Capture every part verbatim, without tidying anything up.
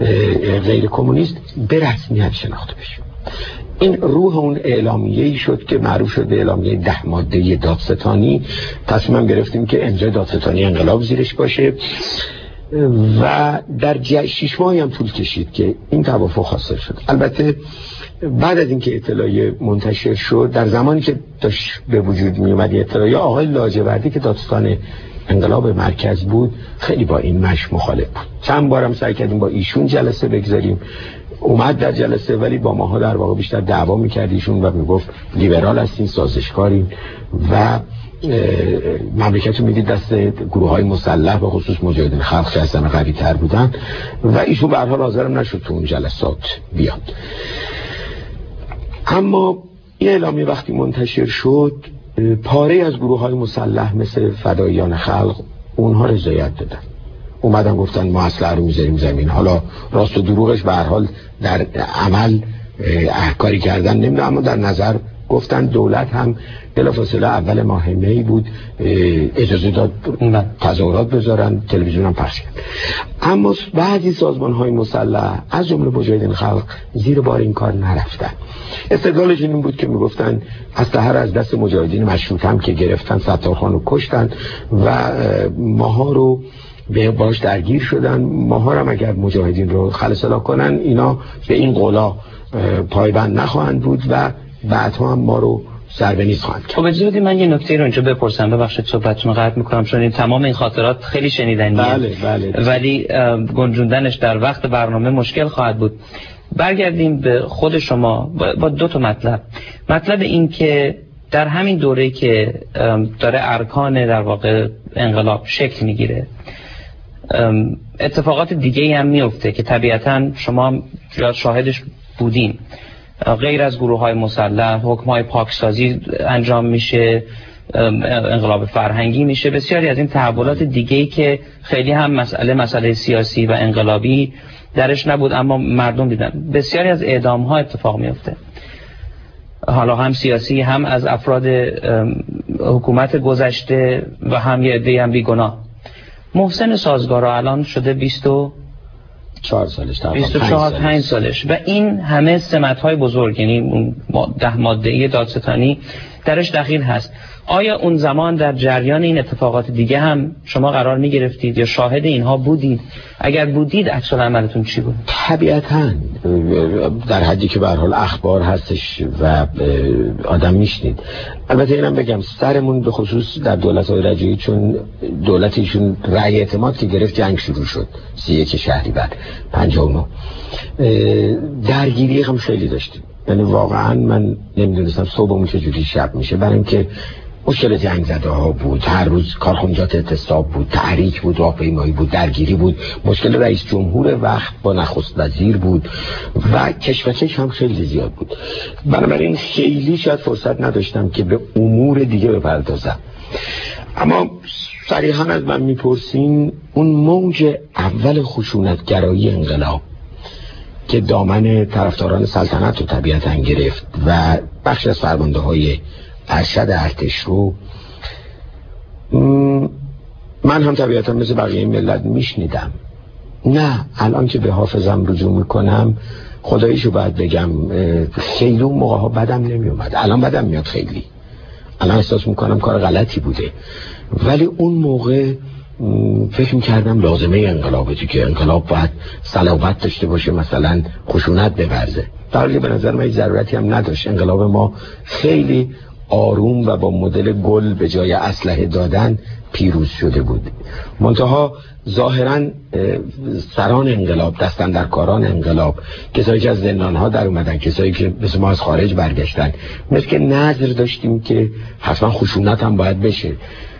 غیر کمونیست به رسمیت شناخته بشه. این روح اون اعلامیه‌ای شد که معروف شد به اعلامیه ده ماده دادستانی. تصمیم گرفتیم که امضای دادستانی انقلاب زیرش باشه و در شش ماهی هم طول کشید که این توافق حاصل شد. البته بعد از اینکه اطلاعیه منتشر شد، در زمانی که داشت به وجود می اومد اطلاعیه، آقای لاجوردی که دادستان انقلاب مرکز بود خیلی با این مش مخالف بود. چند بارم سعی کردیم با ایشون جلسه بگذاریم، اومد در جلسه ولی با ماها در واقع بیشتر دعوا می‌کرد ایشون و میگفت لیبرال هستین، سازشکارین و مملکت رو میدید دست گروه‌های مسلح و خصوص مجاهدین خلق که اصلا قوی تر بودن و ایشون به هر حال حاضرم نشد تو اون جلسات بیاد. اما این اعلامیه وقتی منتشر شد، پاره از گروه‌های مسلح مثل فداییان خلق اونها رضایت دادن، اومدن گفتن ما اسلحه رو میذاریم زمین. حالا راست و دروغش به هر حال در عمل احکاری کردن نمیدونم، اما در نظر گفتن دولت هم بلافاصله اول ماه می بود اجازه داد تظاهرات بذارن، تلویزیون هم پخش کرد. اما بعضی سازمان‌های مسلح از جمله مجاهدین خلق زیر بار این کار نرفتن. استدلالشون این بود که میگفتن اسلحه از دست مجاهدین مشروط هم که گرفتن، ستارخان رو کشتن و ماها رو به باش درگیر شدن. ماها هم اگر مجاهدین رو خلص کنن اینا به این قولا پایبند نخواهند بود و بعدها هم ما رو سر به نیست خواهند کرد. خب اجازه بدید من یه نکته رو اینجا بپرسم، ببخشید صحبتتون رو قطع می‌کنم چون این تمام این خاطرات خیلی شنیدنیه. بله بله. ولی گنجوندنش در وقت برنامه مشکل خواهد بود. برگردیم به خود شما با دو تا مطلب. مطلب این که در همین دوره‌ای که داره ارکان در واقع انقلاب شکل میگیره، اتفاقات دیگه‌ای هم میفته که طبیعتاً شما شاهدش بودین. غیر از گروه‌های مسلح حکم‌های پاکسازی انجام میشه، انقلاب فرهنگی میشه، بسیاری از این تحولات دیگه‌ای که خیلی هم مسئله مسئله سیاسی و انقلابی درش نبود اما مردم دیدن. بسیاری از اعدام‌ها اتفاق میفته، حالا هم سیاسی هم از افراد حکومت گذشته و هم یه عده‌ای هم بیگناه. محسن سازگارا الان شده بیست و چهار سالش، بیست و چهار پنج سالش و این همه سمت‌های بزرگ، یعنی اون ده ماده‌ای دادستانی درش دخیل هست. آیا اون زمان در جریان این اتفاقات دیگه هم شما قرار می گرفتید یا شاهد اینها بودید؟ اگر بودید عکس العملتون چی بود؟ طبیعتاً در حدی که به هر حال اخبار هستش و آدم میشنید. البته اینم بگم سرمون به خصوص در دولت‌های رجایی، چون دولتیشون رأی اعتماد که گرفت جنگ شروع شد سی و یک شهریور پنجاه و نه، درگیری هم خیلی داشتیم. یعنی واقعا من نمیدونستم صبحمون چجوری شب میشه، برای اینکه مشکل جنگ زده ها بود، هر روز کارخونجات اعتصاب بود، تحریک بود، راهپیمایی بود، درگیری بود، مشکل رئیس جمهور وقت با نخست وزیر بود و کشمکش هم خیلی زیاد بود. بنابراین خیلی شاید فرصت نداشتم که به امور دیگه بپردازم. اما صریحا از من میپرسین، اون موج اول خشونتگرایی انقلاب که دامن طرفداران سلطنت رو طبیعتاً گرفت و بخش از فرمانده های ارشد ارتش رو، من هم طبیعتاً مثل بقیه ملت میشنیدم. نه الان که به حافظم رجوع میکنم خداییشو باید بگم خیلی اون موقع ها بدم نمیومد. الان بدم میاد خیلی، الان احساس میکنم کار غلطی بوده، ولی اون موقع فکر میکردم لازمه انقلابه که انقلاب باید صلابت داشته باشه، مثلا خشونت بورزه، در حالی که به نظر من ضرورتی هم نداشت. انقلاب ما خیلی آروم و با مدل گل به جای اسلحه دادن پیروز شده بود. منتها ظاهرا سران انقلاب، دستاندرکاران انقلاب، کسایی که از زندانها در اومدن، کسایی که مثل ما از خارج برگشتن، مثل که نظر داشتیم که حتما خشونت هم باید بشه.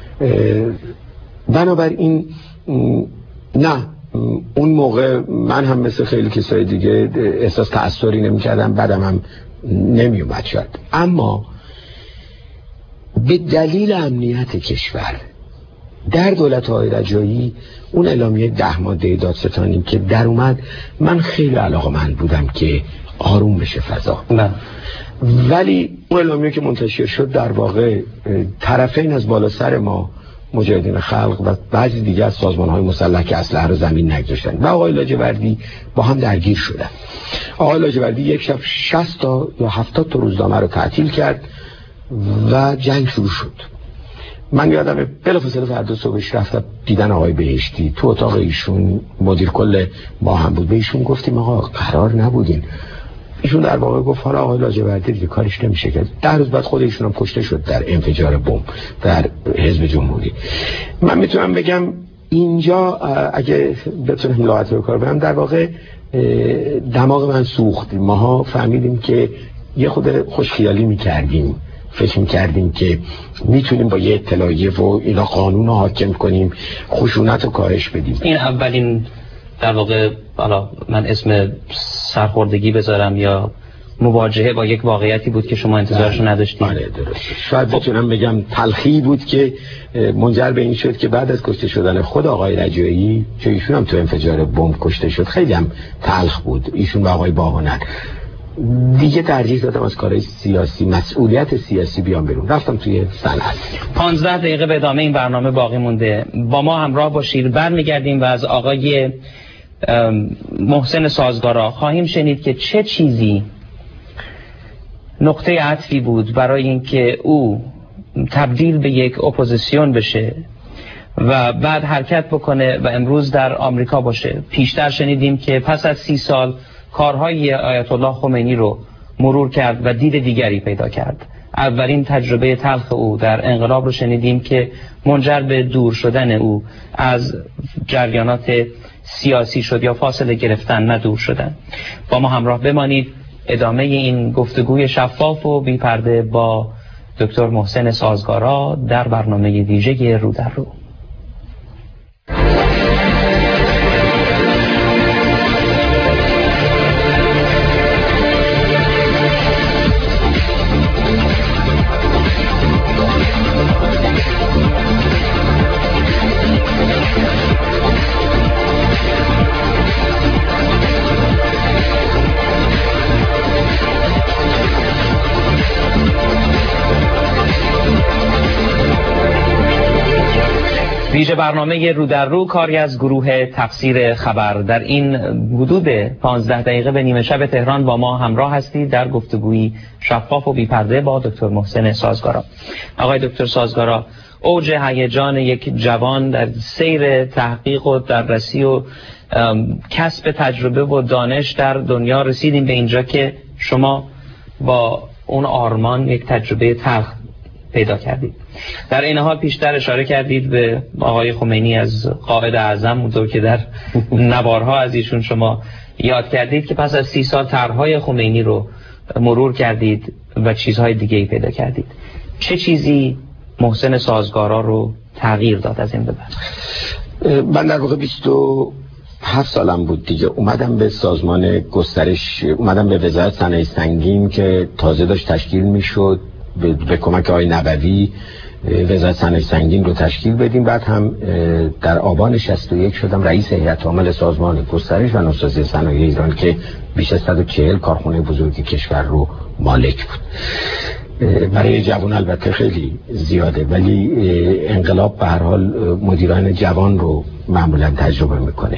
بنابراین نه، اون موقع من هم مثل خیلی کسای دیگه احساس تأثیری نمی کردم، بعدم هم نمی اومد شد. اما به دلیل امنیت کشور در دولت‌های رجایی اون اعلامیه ده ماده دادستانی که در اومد، من خیلی علاقه‌مند بودم که آروم بشه فضا. نه. ولی اون اعلامیه که منتشر شد در واقع طرفین از بالا سر ما مجاهدین خلق و بعضی دیگه از سازمان‌های مسلح که اسلحه رو زمین نگذاشتن و آقای لاجوردی با هم درگیر شدن. آقای لاجوردی یک شب شصت تا یا هفتاد تا روزنامه رو تعطیل کرد و جنگ شروع شد. من یادمه بلافاصله فردا صبحش رفتم دیدن آقای بهشتی تو اتاق ایشون، مدیر کل ما هم بود. به ایشون گفتیم آقا قرار نبودین. ایشون در واقع گفت حالا آقای لاجوردی دیگه کارش نمیشه کرد. ده روز بعد خود ایشون هم کشته شد در انفجار بمب در حزب جمهوری. من میتونم بگم اینجا اگه بتونم لغت رو کار برم، در واقع دماغ من سوخت. ماها فهمیدیم که یه خود خوشخیالی میکردیم، فکر میکردیم که میتونیم با یه اطلاعیه و اینا قانون رو حاکم کنیم، خشونت رو کاهش بدیم. این اولین در واقع حالا من اسم سرخوردگی بذارم یا مواجهه با یک واقعیتی بود که شما انتظارشو نداشتید. آره درست. شاید بتونم بگم تلخی بود که منجر به این شد که بعد از کشته شدن خود آقای رجایی، که ایشون هم تو انفجار بمب کشته شد، خیلی هم تلخ بود. ایشون و آقای باهنر دیگه ترجیح دادم از کارهای سیاسی، مسئولیت سیاسی بیام بیرون، رفتم توی صنعت. پانزده دقیقه به ادامه این برنامه باقی مونده، با ما همراه باشید. برمیگردیم و از آقای محسن سازگارا خواهیم شنید که چه چیزی نقطه عطفی بود برای اینکه او تبدیل به یک اپوزیسیون بشه و بعد حرکت بکنه و امروز در آمریکا باشه. پیشتر شنیدیم که پس از سی سال کارهای آیت الله خمینی رو مرور کرد و دید دیگری پیدا کرد. اولین تجربه تلخ او در انقلاب رو شنیدیم که منجر به دور شدن او از جریانات سیاسی شد یا فاصله گرفتن، نه دور شدن. با ما همراه بمانید. ادامه این گفتگوی شفاف و بی پرده با دکتر محسن سازگارا در برنامه ویژه رو در رو. ویژه برنامه رو در رو کاری از گروه تفسیر خبر. در این حدود پانزده دقیقه به نیمه شب تهران با ما همراه هستید در گفتگویی شفاف و بی‌پرده با دکتر محسن سازگارا. آقای دکتر سازگارا، اوج هیجان یک جوان در سیر تحقیق و دررسی و کسب تجربه و دانش در دنیا، رسیدیم به اینجا که شما با اون آرمان یک تجربه تلخ پیدا کردید. در این حال پیشتر اشاره کردید به آقای خمینی از قائد اعظم، اونطور که در نوارها از ایشون شما یاد کردید که پس از سی سال طرحهای خمینی رو مرور کردید و چیزهای دیگه ای پیدا کردید. چه چیزی محسن سازگارا رو تغییر داد از این به بعد؟ من در واقع بیست و هفت سالم بود دیگه، اومدم به سازمان گسترش، اومدم به وزارت صنایع سنگین که تازه داشت تشکیل میشد، به, به کمک آقای نبوی وزارت صنایع سنگین رو تشکیل بدیم. بعد هم در آبان شصت و یک شدم رئیس هیئت عامل سازمان گسترش و نوسازی صنایع ایران که بیش از صد و چهل کارخانه بزرگ کشور رو مالک بود. برای جوان البته خیلی زیاده، ولی انقلاب به هر حال مدیران جوان رو معمولا تجربه میکنه.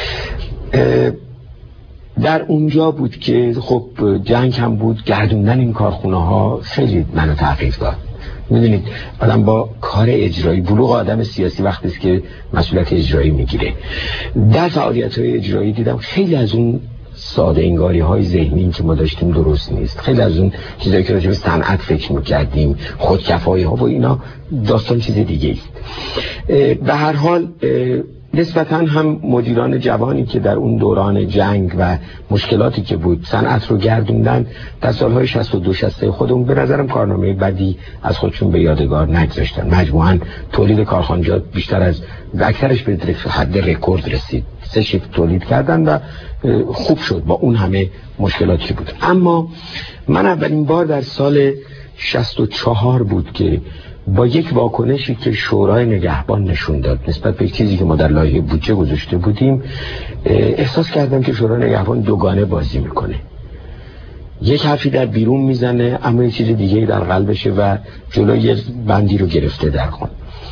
در اونجا بود که خب جنگ هم بود، گردوندن این کارخونه ها خیلی منو تغییر داد. میدونید آدم با کار اجرایی، بلوغ آدم سیاسی وقتی است که مسئولیت اجرایی میگیره. در فعالیت های اجرایی دیدم خیلی از اون ساده انگاری های ذهنی که ما داشتیم درست نیست. خیلی از اون چیزایی که راجع به صنعت فکر میکردیم، خودکفایی ها و اینا، داستان چیز دیگه است. به هر حال نسبتاً هم مدیران جوانی که در اون دوران جنگ و مشکلاتی که بود صنعت رو گردوندن، در سالهای شصت و دو شصت و سه خودمون به نظرم کارنامه بدی از خودشون به یادگار نگذاشتن. مجموعاً تولید کارخانجات بیشتر از اکثرش به حد رکورد رسید، سه شیفت تولید کردن و خوب شد با اون همه مشکلاتی بود. اما من اولین بار در سال شصت و چهار بود که با یک واکنشی که شورای نگهبان نشون داد نسبت به چیزی که ما در لایحه بودجه گذاشته بودیم، احساس کردم که شورای نگهبان دوگانه بازی میکنه. یک حرفی در بیرون میزنه اما یه چیز دیگه در قلبشه و جلوی بندی رو گرفته در خون.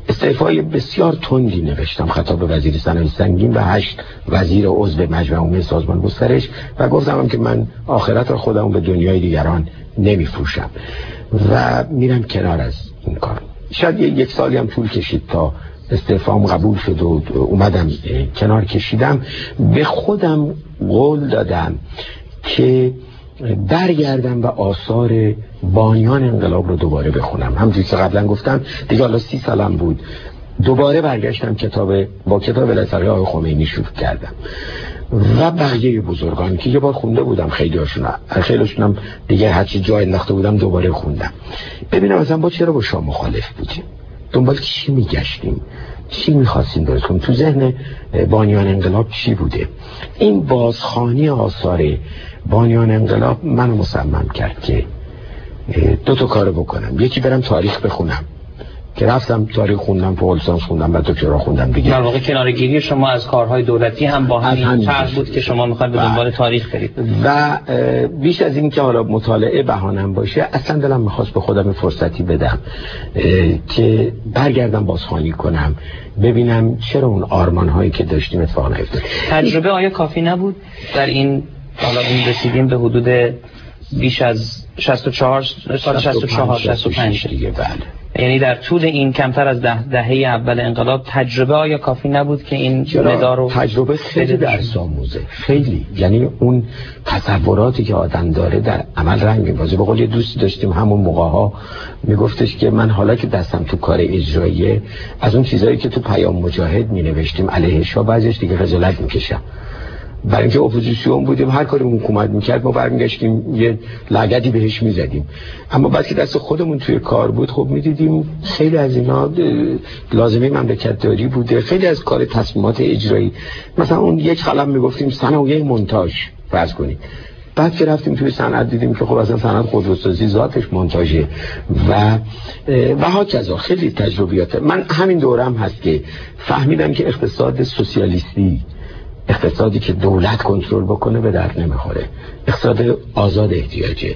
استعفای بسیار تندی نوشتم خطاب وزیر صنایع سنگین و هشت وزیر عضو مجمع عمومی سازمان گسترش و گفتم هم که من آخرت را خودم به دنیای دیگران نمیفروشم و میرم کنار از این کار. شاید یک سالی هم طول کشید تا استعفام قبول شد و اومدم کنار کشیدم. به خودم قول دادم که برگردم و آثار بانیان انقلاب رو دوباره بخونم. همونجوری که قبلا گفتم دیگه حالا سی سالم بود، دوباره برگشتم کتاب با کتاب ولایت‌فقیه آقای خمینی شروع کردم و بقیه بزرگان که یه بار خونده بودم، خیلی هاشون خیلیشون هم دیگه هرچی جای انداخته بودم دوباره خوندم ببینم مثلا با چرا با شاه مخالف بودیم، دنبال چی میگشتیم، چی میخواستیم درست کنیم، تو ذهن بانیان انقلاب چی بوده. این بازخوانی آثار بانیان انقلاب منو مصمم کرد که دو تا کارو بکنم. یکی برم تاریخ بخونم که رفتم تاریخ خوندم، فوق لیسانس خوندم و دکترا خوندم دیگه. در واقع کناره‌گیری شما از کارهای دولتی هم با همین طرز بود که شما میخواید به دنبال تاریخ برید. و بیش از این که حالا مطالعه بهانم باشه، اصلا دلم میخواست به خودم فرصتی بدم که برگردم بازخوانی کنم، ببینم چرا اون آرمان هایی که داشتیم اتفاق نیفتاد. تجربه آیا کافی نبود در این؟ حالا این رسیدیم به حدود بیش از شصت و چهار سال، شصت و چهار شصت و پنج دیگه. بله. یعنی در طول این کمتر از ده دهه اول انقلاب تجربه آیا کافی نبود که این مدار رو تجربه خیلی درس آموزه، خیلی. یعنی اون تصوراتی که آدم داره در عمل رنگ می‌بازه. به قول یه دوستی داشتیم همون موقع‌ها میگفتش که من حالا که دستم تو کار اجراییه، از اون چیزایی که تو پیام مجاهد می‌نوشتیم علیه شاه بعضیش دیگه خجالت می‌کشم. برای اینکه اپوزیسیون بودیم، هر کاری اون حکومت میکرد ما برمیگشتیم یه لگدی بهش میزدیم. اما بعد که دست خودمون توی کار بود، خب میدیدیم خیلی از اینا لازمه مملکت داری بوده، خیلی از کار تصمیمات اجرایی. مثلا اون یک قلم میگفتیم صنایع مونتاژ فرض کنید، بعد که رفتیم توی صنعت دیدیم که خب اصلا صنعت خودروسازی ذاتش مونتاژه و و هاکذا. خیلی تجربیات من همین دورم هست که فهمیدم که اقتصاد سوسیالیستی، اقتصادی که دولت کنترل بکنه، به درد نمیخوره. اقتصاد آزاد احتیاجه،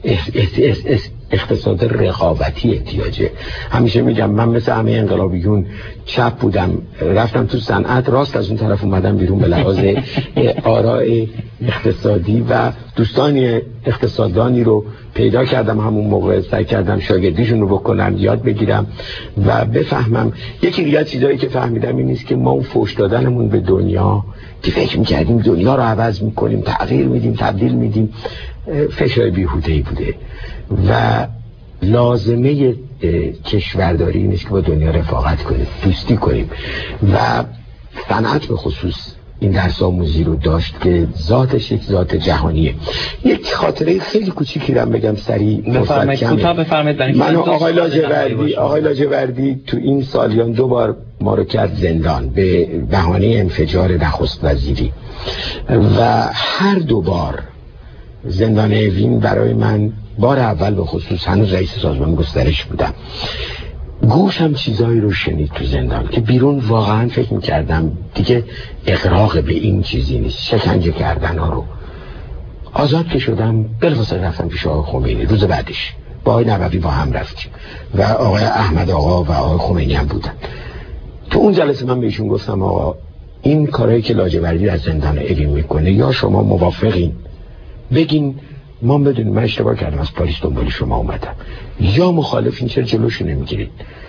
اقتصاد رقابتی احتیاجه. همیشه میگم من مثل همه انقلابیون چپ بودم، رفتم تو صنعت، راست از اون طرف اومدم بیرون به لحاظ آراء اقتصادی و دوستانی اقتصاددانی رو پیدا کردم. همون موقع سعی کردم شاگردیشون رو بکنم، یاد بگیرم و بفهمم. یکی دیگه چیزایی که فهمیدم این نیست که ما اون فوش دادنمون به دنیا که فکر میکردیم دنیا رو عوض میکنیم، تغییر میدیم، تبدیل میدیم، فکرهای بیهوده‌ای بوده و لازمه کشورداری این است که با دنیا رفاقت کنیم، دوستی کنیم و صنعت به خصوص این درس آموزی رو داشت که ذاتش یک ذات جهانیه. یک خاطره خیلی کوچیکی رو بگم سریع. بفرمایید، کوتاه بفرمایید. من آقای لاجوردی آقای لاجوردی تو این سالیان دو بار ما رو کرد زندان به بهانه انفجار نخست وزیری و هر دو بار زندان اوین برای من، بار اول به خصوص هنوز رئیس سازمان گسترش بودم، گوشم چیزایی رو شنید تو زندان که بیرون واقعا فکر میکردم دیگه اغراق به این چیزی نیست، شکنجه کردن ها رو. آزاد که شدم بلافاصله رفتم پیش آقای خمینی. روز بعدش با آقای نووی با هم رفتیم و آقای احمد آقا و آقای خمینی هم بودن. تو اون جلسه من بهشون گفتم آقا این کارهایی که لاجوردی از زندان اوین میکنه، یا شما موافقین بگین ما بدونیم من اشتباه کردم از پاریس دنبال شما اومدم، یا مخالفین چرا جلوشو نمیگیرید.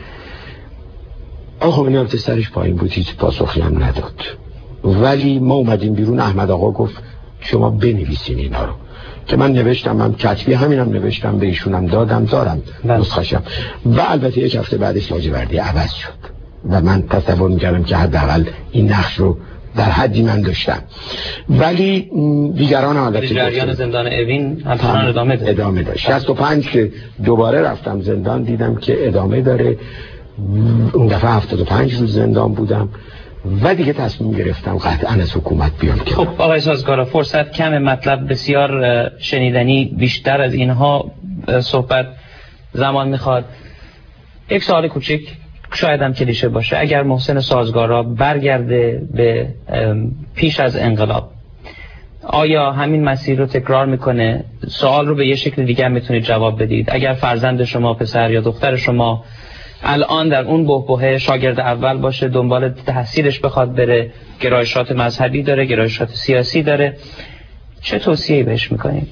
آقا خمینی البته سرش پایین بود، هیچ پاسخی هم نداد. ولی ما اومدیم بیرون، احمد آقا گفت شما بنویسین اینا رو، که من نوشتم، من کتبی همینم نوشتم، به ایشونم دادم، دارم نسخه‌شم. و البته یک هفته بعدش لاجوردی عوض شد و من تصور میکردم که حداقل این نقش رو در حدی من داشتم. ولی دیگران البته جریان زندان اوین همچنان ادامه داشت. ادامه داشت. شصت و پنج که دوباره رفتم زندان دیدم که ادامه داره. اون دفعه هفتاد و پنج روز زندان بودم و دیگه تصمیم گرفتم قطعا از حکومت بیام. خب آقای سازگارا، فرصت کم، مطلب بسیار شنیدنی، بیشتر از اینها صحبت زمان میخواد. یک سوال کوچیک، شاید هم کلیشه باشه، اگر محسن سازگارا برگرده به پیش از انقلاب، آیا همین مسیر رو تکرار میکنه؟ سوال رو به یه شکل دیگه میتونید جواب بدید. اگر فرزند شما، پسر یا دختر شما الان در اون بحبوحه شاگرد اول باشه، دنبال تحصیلش بخواد بره، گرایشات مذهبی داره، گرایشات سیاسی داره، چه توصیه‌ای بهش میکنید؟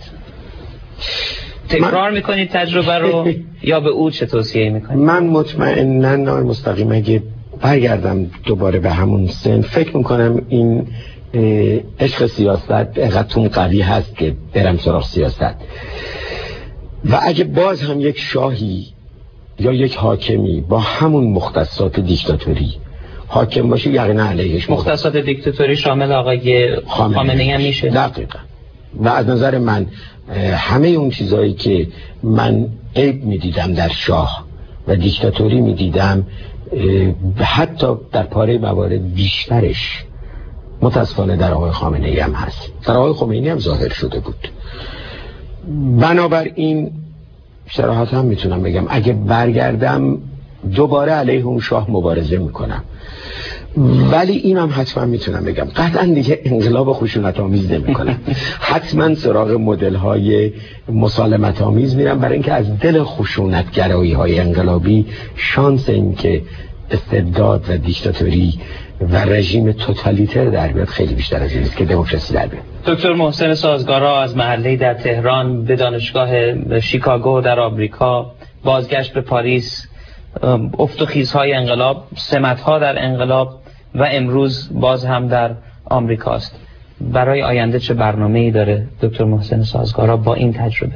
تکرار میکنید تجربه رو یا به او چه توصیه‌ای میکنید؟ من مطمئناً نار مستقیم اگه برگردم دوباره به همون سن، فکر میکنم این عشق سیاست اقدرتون قوی هست که برم سراغ سیاست. و اگه باز هم یک شاهی یا یک حاکمی با همون مختصات دیکتاتوری حاکم باشه، یقینا علیهش مختصات دیکتاتوری شامل آقای خامنه‌ای هم میشه. دقیقاً. و از نظر من همه اون چیزایی که من عیب میدیدم در شاه و دیکتاتوری میدیدم، حتی در پاره موارد بیشترش متاسفانه در آقای خامنه‌ای هم هست، در آقای خمینی هم ظاهر شده بود. بنابراین صراحت هم میتونم بگم اگه برگردم دوباره علیه اون شاه مبارزه میکنم. ولی اینم حتما میتونم بگم قطعا دیگه انقلاب خشونت آمیز نمیکنم. حتما سراغ مدل های مسالمت آمیز میرم، برای اینکه از دل خشونت گرایی های انقلابی شانس این که استبداد و دیکتاتوری و رژیم توتالیتر در بیاد خیلی بیشتر از این است که دموکراسی در بیاد. دکتر محسن سازگارا از محله در تهران به دانشگاه شیکاگو در آمریکا، بازگشت به پاریس، افت و خیزهای انقلاب، سمت‌ها در انقلاب و امروز باز هم در آمریکاست. برای آینده چه برنامه‌ای داره دکتر محسن سازگارا با این تجربه؟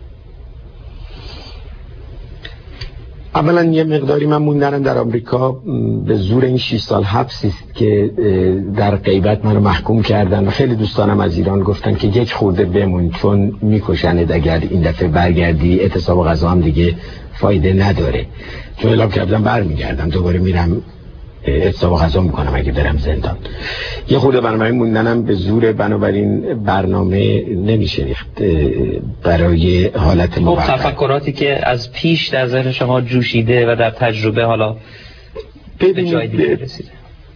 اولا یه مقداری من موندنم در آمریکا به زور این شش سال حبسی است که در غیبت منو محکوم کردن و خیلی دوستانم از ایران گفتن که یک خورده بمون چون میکشند اگر این دفعه برگردی، اعتصاب غذا هم دیگه فایده نداره. چون اعلام کردم برمیگردم دوباره میرم اعتصاب غذا میکنم اگه برم زندان. یه خورده برنامه موندنم به زور، بنابراین برنامه نمیشه ریخت برای حالت موقت. تفکراتی که از پیش در ذهن شما جوشیده و در تجربه حالا به جای دیگه رسیده.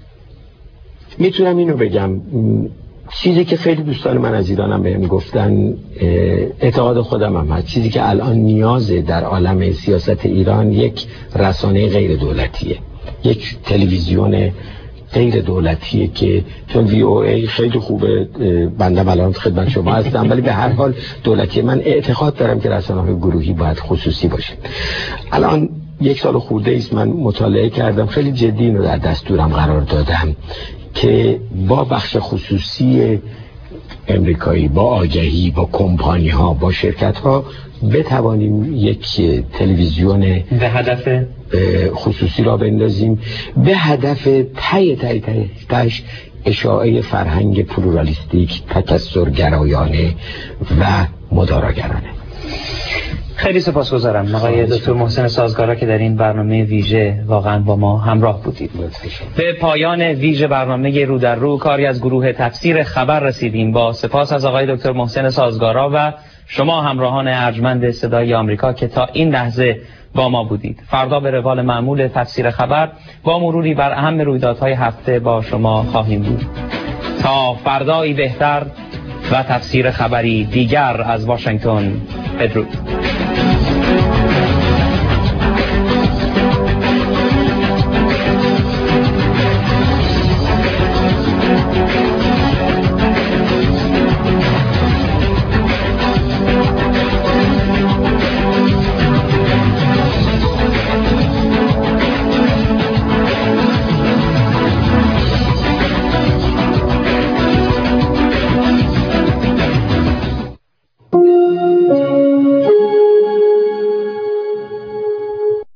میتونم اینو بگم، چیزی که خیلی دوستان من از ایرانم بهم گفتن، اعتقاد خودم هم هست، چیزی که الان نیازه در عالم سیاست ایران یک رسانه غیر دولتیه، یک تلویزیون غیر دولتیه که چون وی او ای خیلی خوبه، بنده الان خدمت شما هستم، ولی به هر حال دولتی. من اعتقاد دارم که رسانه‌های گروهی باید خصوصی باشه. الان یک سال خورده ایست من مطالعه کردم، خیلی جدی اینو در دستورم قرار دادم که با بخش خصوصی امریکایی، با آگهی، با کمپانی ها، با شرکت ها بتوانیم یک تلویزیون به هدف خصوصی را بندازیم، به هدف تای تای تای تایش اشاعه فرهنگ پلورالیستیک، تکثرگرایانه و مداراگرانه. خیلی سپاسگزارم آقای دکتر محسن سازگارا که در این برنامه ویژه واقعا با ما همراه بودید. به پایان ویژه برنامه رو در رو کاری از گروه تفسیر خبر رسیدیم. با سپاس از آقای دکتر محسن سازگارا و شما همراهان ارجمند صدای آمریکا که تا این لحظه با ما بودید. فردا به روال معمول تفسیر خبر با مروری بر اهم رویدادهای هفته با شما خواهیم بود. تا فردایی بهتر و تفسیر خبری دیگر از واشنگتن، بدرود.